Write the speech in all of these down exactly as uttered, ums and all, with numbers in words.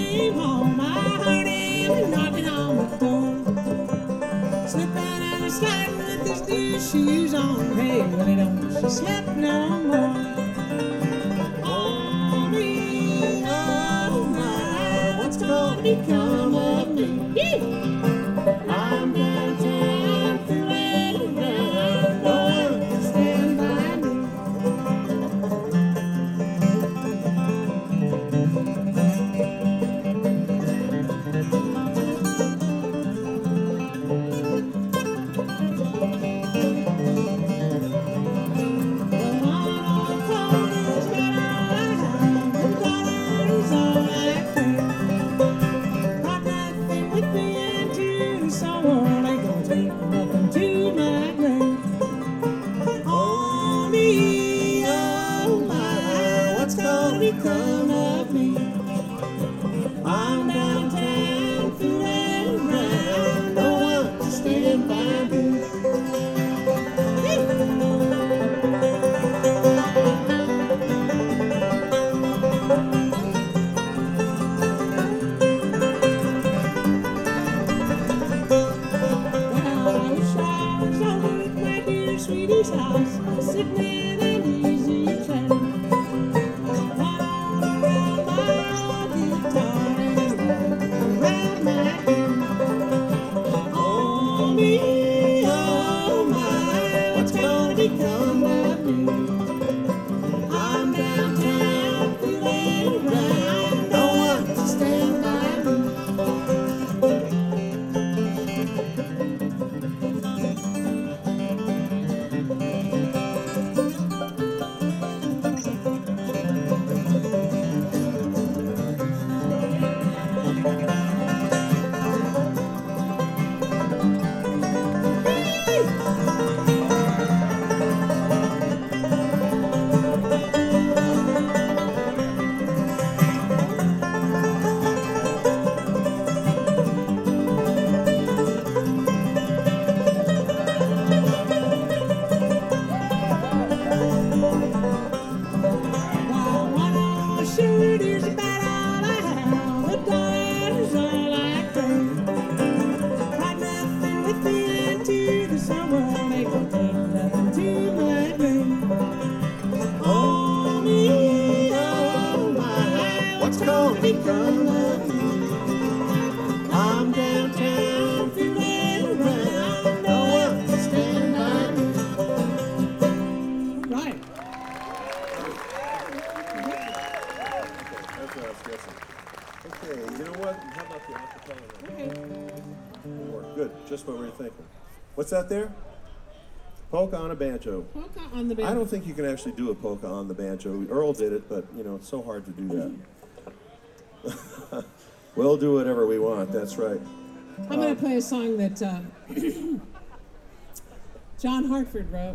came home, I heard him knocking on my door. Slipping and sliding with his new shoes on. Hey, Willie don't wish he slept no more. Oh me, oh my, what's gonna become of me? Yeah. I'm downtown, fooling around, no one can stand by me. Become of me. I'm downtown, fooling around, no one to stand by me. Well, I wish I was over at my dear sweetie's house, sitting in an easy chair. Become of me. I'm downtown, feeling around, no one to stand by me. Become of me. I'm downtown, feeling around, no one to stand by me. Right. That's what I was guessing. Okay, you know what? How about the acapella? Okay. More. Good, just what we were thinking. What's that there? Polka on a banjo. Polka on the banjo. I don't think you can actually do a polka on the banjo. Earl did it, but you know it's so hard to do that. We'll do whatever we want, that's right. I'm going to play a song that uh, John Hartford wrote.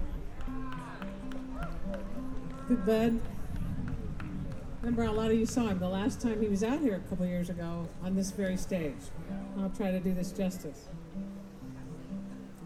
Good bud. Remember, a lot of you saw him the last time he was out here a couple years ago on this very stage. I'll try to do this justice.